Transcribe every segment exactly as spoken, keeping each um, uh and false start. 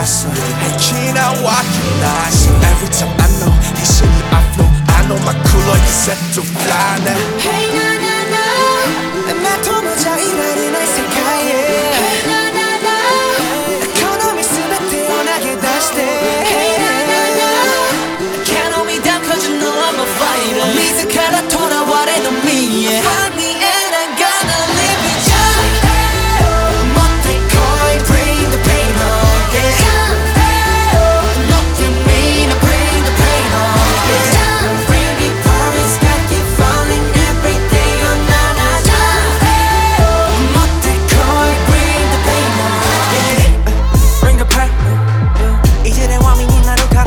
나서 지나와 나서 Every time I know he's in the afro I know my cooler is set to fly now Hey na na na 나 도무자 일하는 날 세계에 Hey na na na 에코노미全てを投げ出して Hey na na na Can't hold me down cause you know I'm a fighter 自ら囚われの身へ Find me and I'm gonna live it up 持ってこい Bring the pain on yeah Nothing mean I bring the pain on yeah Bring me promise got keep falling every day oh na na na 持ってこい Bring the pain on yeah Bring the pain 이제 내 왕이になるから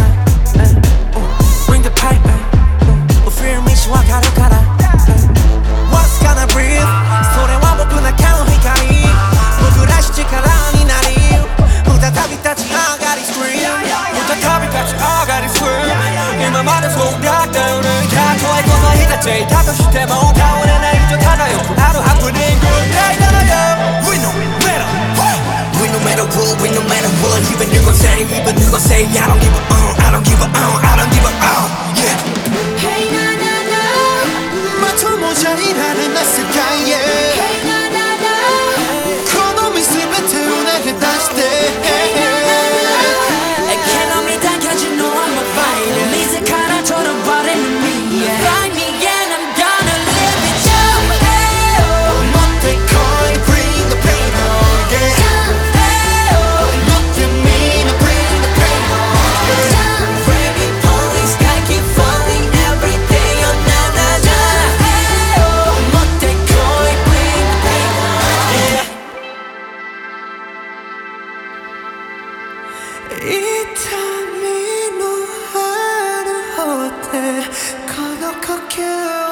Bring the pain Fear me わかるから What's gonna breathe それは僕の顔の光僕らし力になり再び立ち上がり Scream 再び立ち上がり Scream 今までそうだったよねたとえこの日がついたとしても倒れないと漂くあるハプニングだよ We no matter We no matter what We no matter what Even you gon' say Even you gon' say I don't give a uh I don't give a uh I don't give a uh Yeah Hey na na na まともじゃいられない世界へ Hey na na na 好み全てを投げ出して Hey na na na Can't hold me down cause you know I'm a fighter 自ら囚われぬ身へ Find me and I'm gonna live it up 持ってこい Bring the pain on yeah Nothing mean I bring the pain on yeah Bring me police gotta keep falling every day oh na na na 持ってこい Bring the pain on yeah痛みのある方でこの呼吸